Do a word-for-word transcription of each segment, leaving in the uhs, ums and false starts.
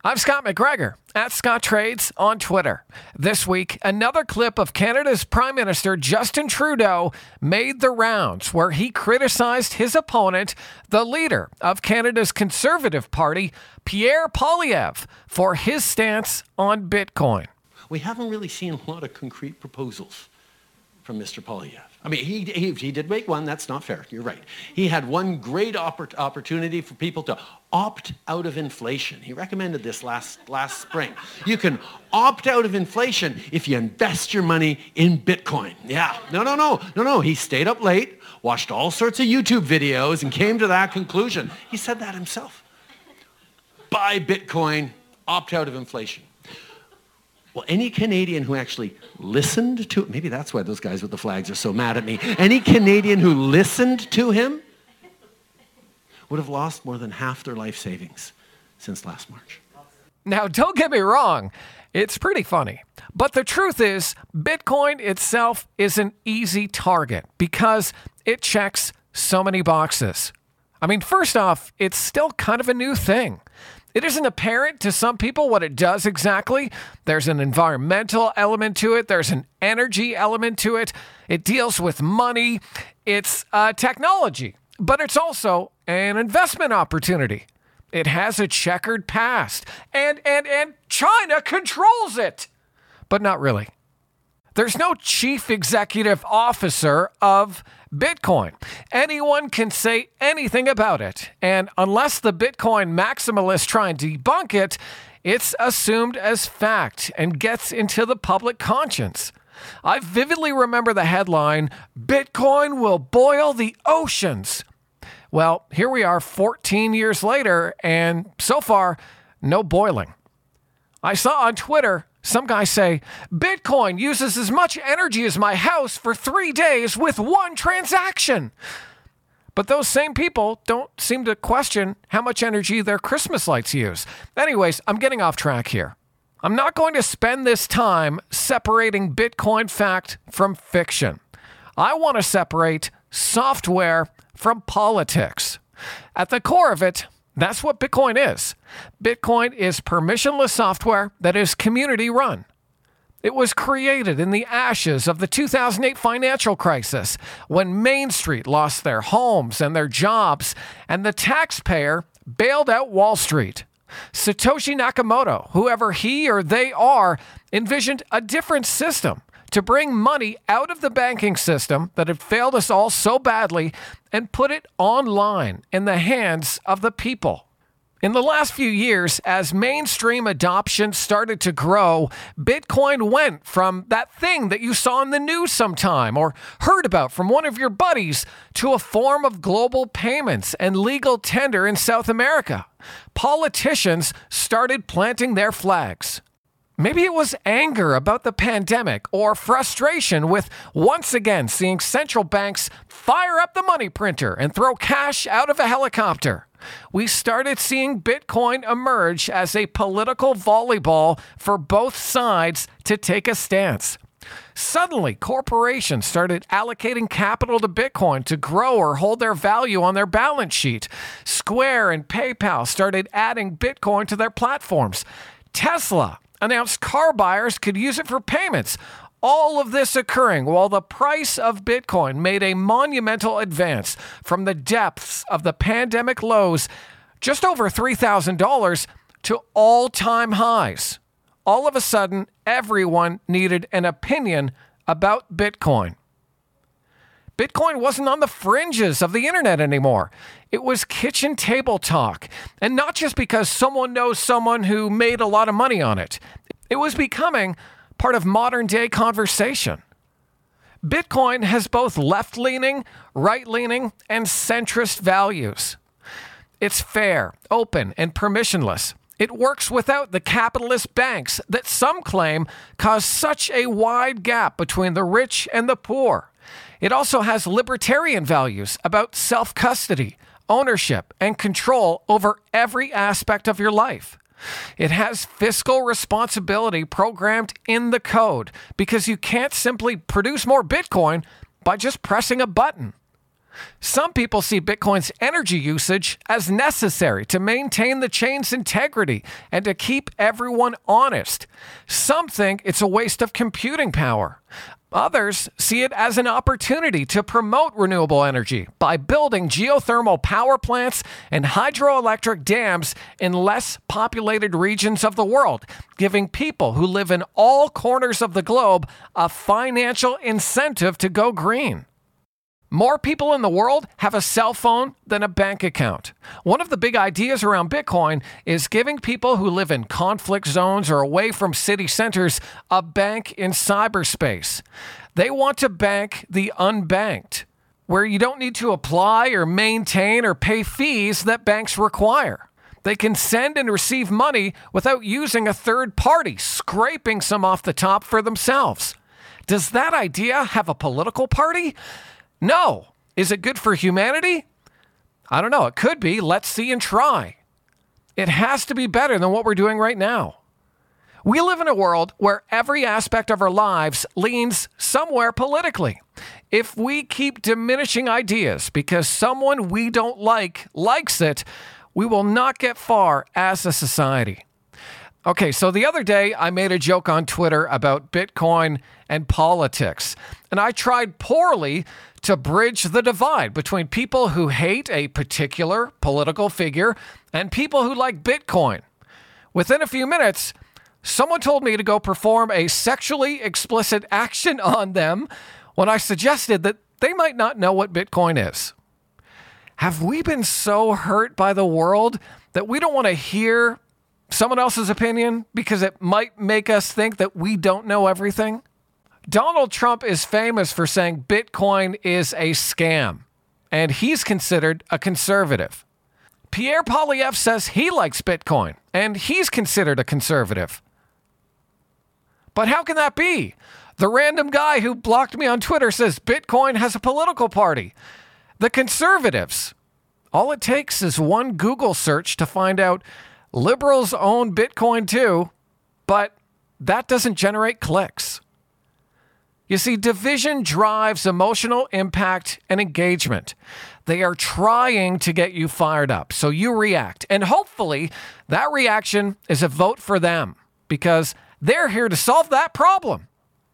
I'm Scott McGregor, at Scott Trades on Twitter. This week, another clip of Canada's Prime Minister Justin Trudeau made the rounds, where he criticized his opponent, the leader of Canada's Conservative Party, Pierre Poilievre, for his stance on Bitcoin. We haven't really seen a lot of concrete proposals from Mister Poilievre. I mean, he, he, he did make one. That's not fair. You're right. He had one great oppor- opportunity for people to opt out of inflation. He recommended this last, last spring. You can opt out of inflation if you invest your money in Bitcoin. Yeah. No, no, no. No, no. He stayed up late, watched all sorts of YouTube videos, and came to that conclusion. He said that himself. Buy Bitcoin, opt out of inflation. Well, any Canadian who actually listened to, maybe that's why those guys with the flags are so mad at me. Any Canadian who listened to him would have lost more than half their life savings since last March. Now, don't get me wrong. It's pretty funny. But the truth is, Bitcoin itself is an easy target because it checks so many boxes. I mean, first off, it's still kind of a new thing. It isn't apparent to some people what it does exactly. There's an environmental element to it. There's an energy element to it. It deals with money. It's uh, technology, but it's also an investment opportunity. It has a checkered past, and, and, and China controls it, but not really. There's no chief executive officer of Bitcoin. Anyone can say anything about it, and unless the Bitcoin maximalists try and debunk it, it's assumed as fact and gets into the public conscience. I vividly remember the headline, "Bitcoin will boil the oceans." Well, here we are fourteen years later, and so far, no boiling. I saw on Twitter some guy say, "Bitcoin uses as much energy as my house for three days with one transaction." But those same people don't seem to question how much energy their Christmas lights use. Anyways, I'm getting off track here. I'm not going to spend this time separating Bitcoin fact from fiction. I want to separate software from politics. At the core of it, that's what Bitcoin is. Bitcoin is permissionless software that is community run. It was created in the ashes of the two thousand eight financial crisis, when Main Street lost their homes and their jobs, and the taxpayer bailed out Wall Street. Satoshi Nakamoto, whoever he or they are, envisioned a different system to bring money out of the banking system that had failed us all so badly and put it online in the hands of the people. In the last few years, as mainstream adoption started to grow, Bitcoin went from that thing that you saw in the news sometime or heard about from one of your buddies to a form of global payments and legal tender in South America. Politicians started planting their flags. Maybe it was anger about the pandemic or frustration with once again seeing central banks fire up the money printer and throw cash out of a helicopter. We started seeing Bitcoin emerge as a political volleyball for both sides to take a stance. Suddenly, corporations started allocating capital to Bitcoin to grow or hold their value on their balance sheet. Square and PayPal started adding Bitcoin to their platforms. Tesla announced car buyers could use it for payments. All of this occurring while the price of Bitcoin made a monumental advance from the depths of the pandemic lows, just over three thousand dollars, to all-time highs. All of a sudden, everyone needed an opinion about Bitcoin. Bitcoin wasn't on the fringes of the internet anymore. It was kitchen table talk. And not just because someone knows someone who made a lot of money on it. It was becoming part of modern day conversation. Bitcoin has both left-leaning, right-leaning, and centrist values. It's fair, open, and permissionless. It works without the capitalist banks that some claim cause such a wide gap between the rich and the poor. It also has libertarian values about self-custody, ownership, and control over every aspect of your life. It has fiscal responsibility programmed in the code because you can't simply produce more Bitcoin by just pressing a button. Some people see Bitcoin's energy usage as necessary to maintain the chain's integrity and to keep everyone honest. Some think it's a waste of computing power. Others see it as an opportunity to promote renewable energy by building geothermal power plants and hydroelectric dams in less populated regions of the world, giving people who live in all corners of the globe a financial incentive to go green. More people in the world have a cell phone than a bank account. One of the big ideas around Bitcoin is giving people who live in conflict zones or away from city centers a bank in cyberspace. They want to bank the unbanked, where you don't need to apply or maintain or pay fees that banks require. They can send and receive money without using a third party, scraping some off the top for themselves. Does that idea have a political party? No. Is it good for humanity? I don't know. It could be. Let's see and try. It has to be better than what we're doing right now. We live in a world where every aspect of our lives leans somewhere politically. If we keep diminishing ideas because someone we don't like likes it, we will not get far as a society. Okay, so the other day I made a joke on Twitter about Bitcoin and politics, and I tried poorly to bridge the divide between people who hate a particular political figure and people who like Bitcoin. Within a few minutes, someone told me to go perform a sexually explicit action on them when I suggested that they might not know what Bitcoin is. Have we been so hurt by the world that we don't want to hear someone else's opinion because it might make us think that we don't know everything? Donald Trump is famous for saying Bitcoin is a scam, and he's considered a conservative. Pierre Poilievre says he likes Bitcoin, and he's considered a conservative. But how can that be? The random guy who blocked me on Twitter says Bitcoin has a political party. The conservatives. All it takes is one Google search to find out liberals own Bitcoin too, but that doesn't generate clicks. You see, division drives emotional impact and engagement. They are trying to get you fired up, so you react. And hopefully that reaction is a vote for them because they're here to solve that problem.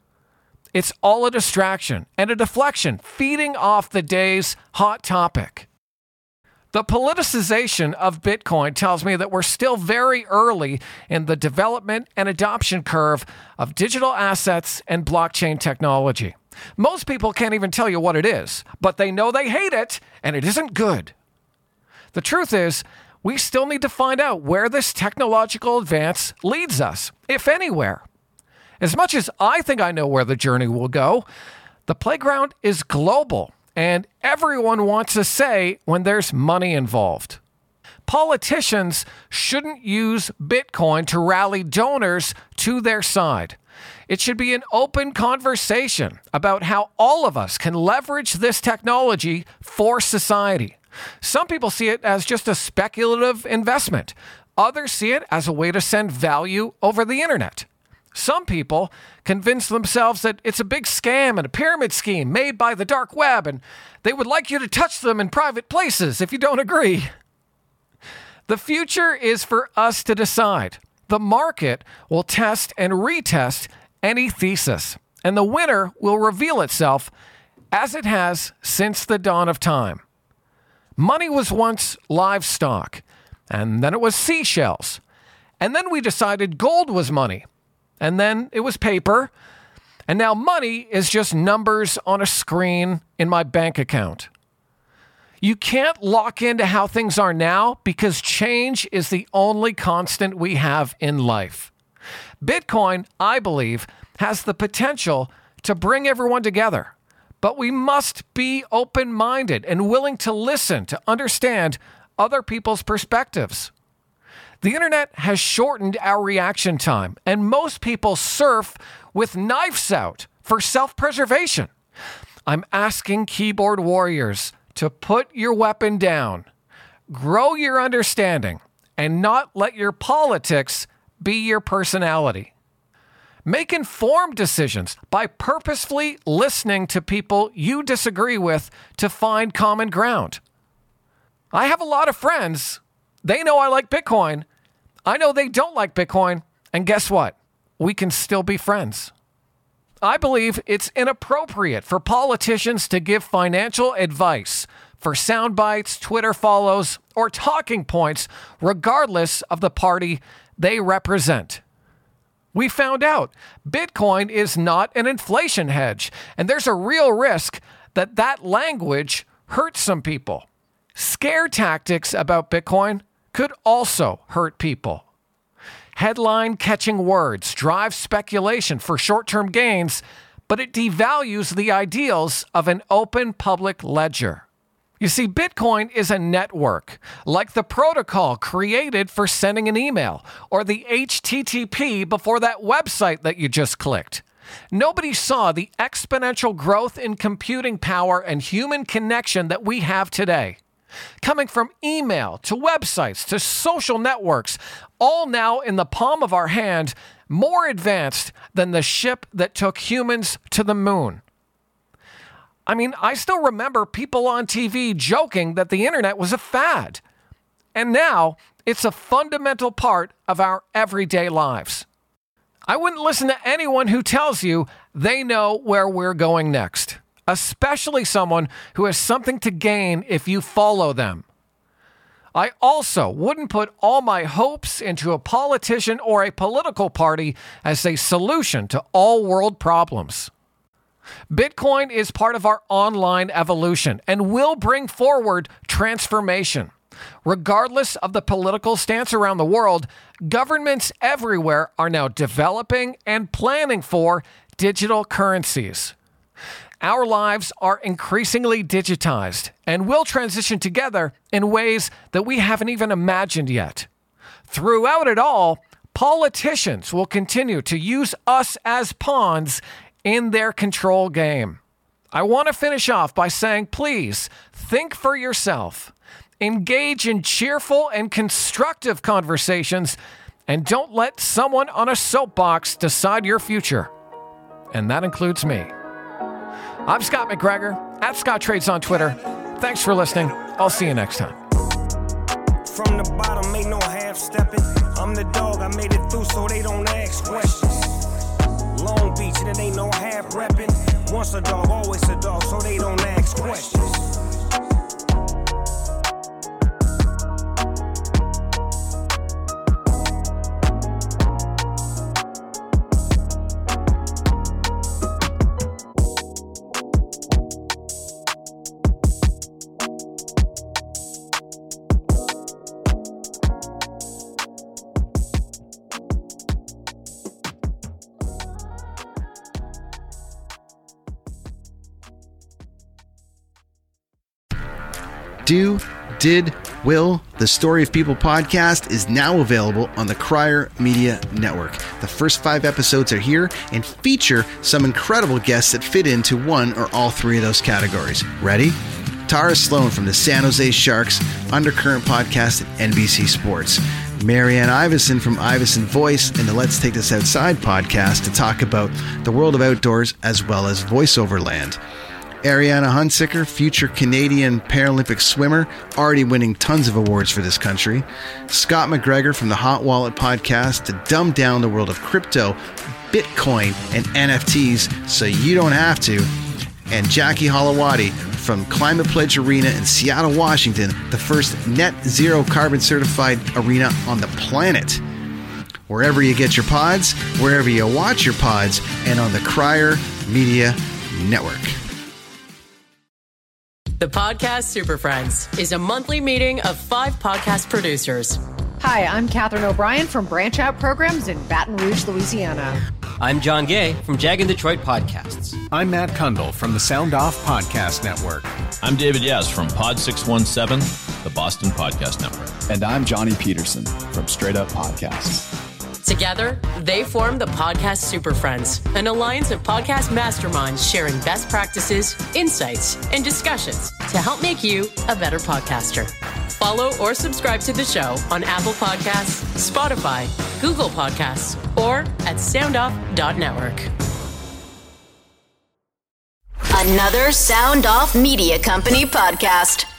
It's all a distraction and a deflection, feeding off the day's hot topic. The politicization of Bitcoin tells me that we're still very early in the development and adoption curve of digital assets and blockchain technology. Most people can't even tell you what it is, but they know they hate it and it isn't good. The truth is, we still need to find out where this technological advance leads us, if anywhere. As much as I think I know where the journey will go, the playground is global. And everyone wants a say when there's money involved. Politicians shouldn't use Bitcoin to rally donors to their side. It should be an open conversation about how all of us can leverage this technology for society. Some people see it as just a speculative investment. Others see it as a way to send value over the internet. Some people convince themselves that it's a big scam and a pyramid scheme made by the dark web, and they would like you to touch them in private places if you don't agree. The future is for us to decide. The market will test and retest any thesis, and the winner will reveal itself as it has since the dawn of time. Money was once livestock, and then it was seashells, and then we decided gold was money. And then it was paper. And now money is just numbers on a screen in my bank account. You can't lock into how things are now because change is the only constant we have in life. Bitcoin, I believe, has the potential to bring everyone together. But we must be open-minded and willing to listen to understand other people's perspectives. The internet has shortened our reaction time, and most people surf with knives out for self-preservation. I'm asking keyboard warriors to put your weapon down, grow your understanding, and not let your politics be your personality. Make informed decisions by purposefully listening to people you disagree with to find common ground. I have a lot of friends. They know I like Bitcoin. I know they don't like Bitcoin. And guess what? We can still be friends. I believe it's inappropriate for politicians to give financial advice for sound bites, Twitter follows, or talking points, regardless of the party they represent. We found out Bitcoin is not an inflation hedge, and there's a real risk that that language hurts some people. Scare tactics about Bitcoin could also hurt people. Headline-catching words drive speculation for short-term gains, but it devalues the ideals of an open public ledger. You see, Bitcoin is a network, like the protocol created for sending an email, or the H T T P before that website that you just clicked. Nobody saw the exponential growth in computing power and human connection that we have today. Coming from email to websites to social networks, all now in the palm of our hand, more advanced than the ship that took humans to the moon. I mean, I still remember people on T V joking that the internet was a fad. And now it's a fundamental part of our everyday lives. I wouldn't listen to anyone who tells you they know where we're going next, especially someone who has something to gain if you follow them. I also wouldn't put all my hopes into a politician or a political party as a solution to all world problems. Bitcoin is part of our online evolution and will bring forward transformation. Regardless of the political stance around the world, governments everywhere are now developing and planning for digital currencies. Our lives are increasingly digitized and will transition together in ways that we haven't even imagined yet. Throughout it all, politicians will continue to use us as pawns in their control game. I want to finish off by saying, please think for yourself, engage in cheerful and constructive conversations, and don't let someone on a soapbox decide your future. And that includes me. I'm Scott McGregor, at Scott Trades on Twitter. Thanks for listening. I'll see you next time. From the bottom, ain't no half-stepping. I'm the dog, I made it through so they don't ask questions. Long Beach, and it ain't no half-repping. Once a dog, always a dog, so they don't ask questions. Do, Did, Will, the Story of People podcast is now available on the Crier Media Network. The first five episodes are here and feature some incredible guests that fit into one or all three of those categories. Ready? Tara Sloan from the San Jose Sharks Undercurrent podcast at N B C Sports. Marianne Iveson from Iveson Voice and the Let's Take This Outside podcast to talk about the world of outdoors as well as voiceover land. Ariana Hunsicker, future Canadian Paralympic swimmer, already winning tons of awards for this country. Scott McGregor from the Hot Wallet podcast to dumb down the world of crypto, Bitcoin, and N F Ts so you don't have to. And Jackie Holowati from Climate Pledge Arena in Seattle, Washington, the first net zero carbon certified arena on the planet. Wherever you get your pods, wherever you watch your pods, and on the Crier Media Network. The Podcast Super Friends is a monthly meeting of five podcast producers. Hi, I'm Catherine O'Brien from Branch Out Programs in Baton Rouge, Louisiana. I'm John Gay from Jag and Detroit Podcasts. I'm Matt Kundle from the Sound Off Podcast Network. I'm David Yes from Pod six one seven, the Boston Podcast Network. And I'm Johnny Peterson from Straight Up Podcasts. Together, they form the Podcast Super Friends, an alliance of podcast masterminds sharing best practices, insights, and discussions to help make you a better podcaster. Follow or subscribe to the show on Apple Podcasts, Spotify, Google Podcasts, or at sound off dot network. Another Sound Off Media Company podcast.